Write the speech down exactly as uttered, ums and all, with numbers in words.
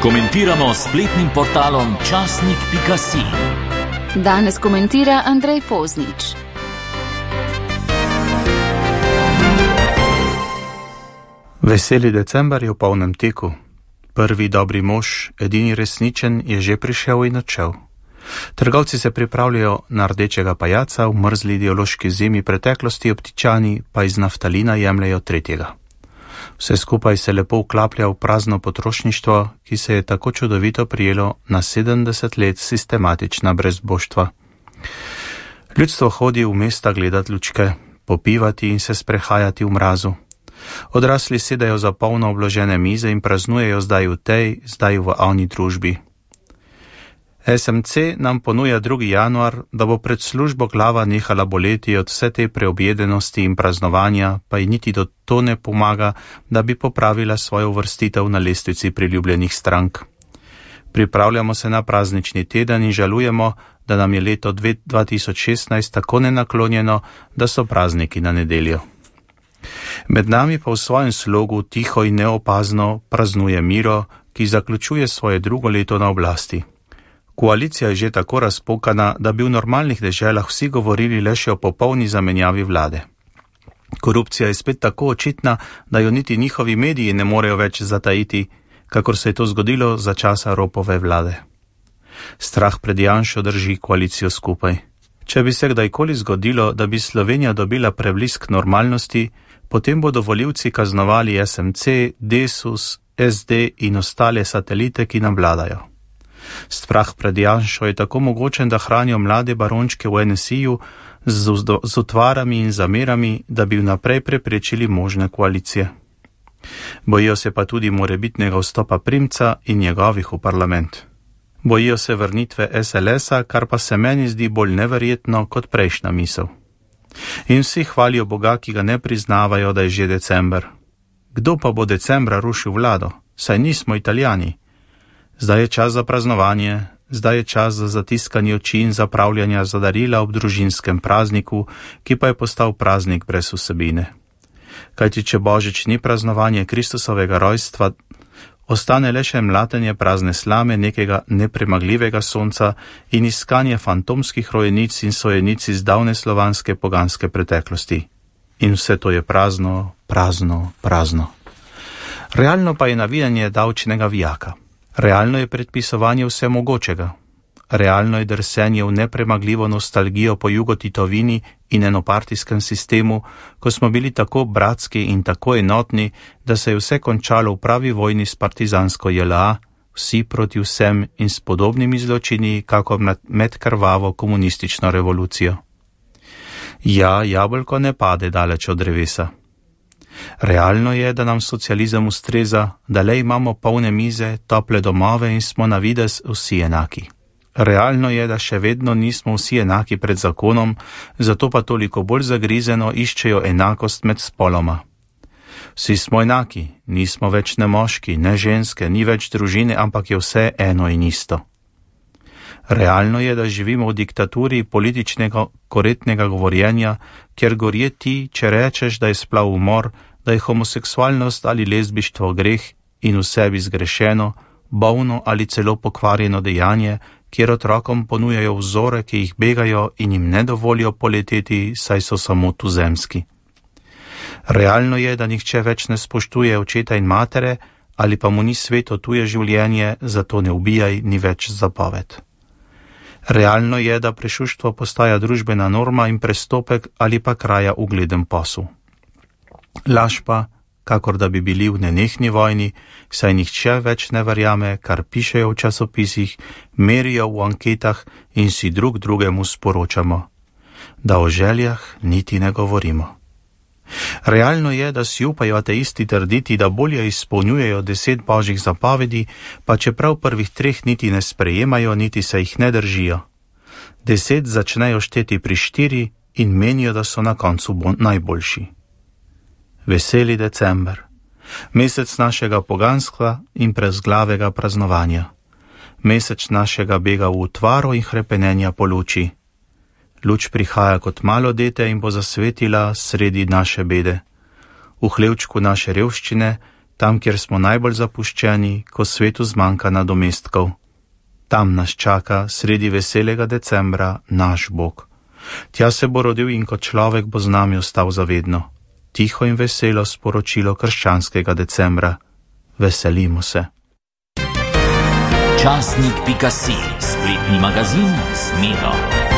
Komentiramo s spletnim portalom časnik pika si. Danes komentira Andrej Poznič. Veseli december je v polnem teku. Prvi dobri mož, edini resničen, je že prišel in odšel. Trgovci se pripravljajo na rdečega pajaca, v mrzli ideološki zimi preteklosti, obtičani pa iz naftalina jemljajo tretjega. Vse skupaj se lepo vklaplja v prazno potrošništvo, ki se je tako čudovito prijelo na sedemdeset let sistematična brezboštva. Ljudstvo hodi v mesta gledat lučke, popivati in se sprehajati v mrazu. Odrasli sedajo za polno obložene mize in praznujejo zdaj v tej, zdaj v avni družbi. es em ce nam ponuja drugi januar, da bo pred službo glava nehala boleti od vse te preobjedenosti in praznovanja, pa ji niti do to ne pomaga, da bi popravila svojo uvrstitev na lestvici priljubljenih strank. Pripravljamo se na praznični teden in žalujemo, da nam je leto dva tisoč šestnajst tako nenaklonjeno, da so prazniki na nedeljo. Med nami pa v svojem slogu tiho in neopazno praznuje Miro, ki zaključuje svoje drugo leto na oblasti. Koalicija je že tako razpokana, da bi v normalnih deželah vsi govorili le še o popolni zamenjavi vlade. Korupcija je spet tako očitna, da jo niti njihovi mediji ne morejo več zatajiti, kakor se je to zgodilo za časa Ropove vlade. Strah pred Janšo drži koalicijo skupaj. Če bi se kdajkoli zgodilo, da bi Slovenija dobila preblisk normalnosti, potem bodo volivci kaznovali es em ce, Desus, es de in ostale satelite, ki nam vladajo. Strah pred Janšo je tako mogočen, da hranijo mlade barončke v en es i-ju z, z utvarami in zamerami, da bi vnaprej preprečili možne koalicije. Bojijo se pa tudi morebitnega vstopa Primca in njegovih v parlament. Bojijo se vrnitve es el es-a, kar pa se meni zdi bolj neverjetno kot prejšnja misel. In vsi hvalijo Boga, ki ga ne priznavajo, da je že december. Kdo pa bo decembra rušil vlado? Saj nismo Italijani. Zdaj je čas za praznovanje, zdaj je čas za zatiskanje oči in zapravljanja za darila ob družinskem prazniku, ki pa je postal praznik brez vsebine. Kajti če Božič ni praznovanje Kristusovega rojstva, ostane le še mlatenje prazne slame nekega nepremagljivega sonca in iskanje fantomskih rojenic in sojenic iz davne slovanske poganske preteklosti. In vse to je prazno, prazno, prazno. Realno pa je navijanje davčnega vijaka. Realno je predpisovanje vsemogočega. Realno je drsenje v nepremagljivo nostalgijo po jugotitovini in enopartijskem sistemu, ko smo bili tako bratski in tako enotni, da se je vse končalo v pravi vojni s partizansko je el a, vsi proti vsem in s podobnimi zločini, kako med krvavo komunistično revolucijo. Ja, jabolko ne pade daleč od drevesa. Realno je, da nam socializem ustreza, da le imamo polne mize, tople domove in smo na videz vsi enaki. Realno je, da še vedno nismo vsi enaki pred zakonom, zato pa toliko bolj zagrizeno iščejo enakost med spoloma. Vsi smo enaki, nismo več ne moški, ne ženske, ni več družine, ampak je vse eno in isto. Realno je, da živimo v diktaturi političnega korektnega govorjenja, kjer gorje ti, če rečeš, da je splav umor, da je homoseksualnost ali lezbištvo greh in v sebi zgrešeno, bolno ali celo pokvarjeno dejanje, kjer otrokom ponujajo vzore, ki jih begajo in jim ne dovolijo poleteti, saj so samo tuzemski. Realno je, da nihče več ne spoštuje očeta in matere, ali pa mu ni sveto tuje življenje, zato ne ubijaj, ni več zapoved. Realno je, da prešuštvo postaja družbena norma in prestopek ali pa kraja ugleden posel. Laž pa, kakor da bi bili v nenehni vojni, saj nihče več ne verjame, kar pišejo v časopisih, merijo v anketah in si drug drugemu sporočamo, da o željah niti ne govorimo. Realno je, da si upajo ateisti trditi, da bolje izpolnjujejo deset božjih zapovedi, pa čeprav prvih treh niti ne sprejemajo, niti se jih ne držijo. Deset začnejo šteti pri štiri in menijo, da so na koncu najboljši. Veseli december, mesec našega poganstva in prezglavega praznovanja, mesec našega bega v utvaro in hrepenenja po luči. Luč prihaja kot malo dete in bo zasvetila sredi naše bede. V hlevčku naše revščine tam, kjer smo najbolj zapuščeni, ko svetu zmanjka nadomestkov. Tam nas čaka sredi veselega decembra naš Bog. Tja se bo rodil in kot človek bo z nami ostal zavedno. Tiho in veselo sporočilo krščanskega decembra. Veselimo se. Časnik pika si, spletni magazin s Miro.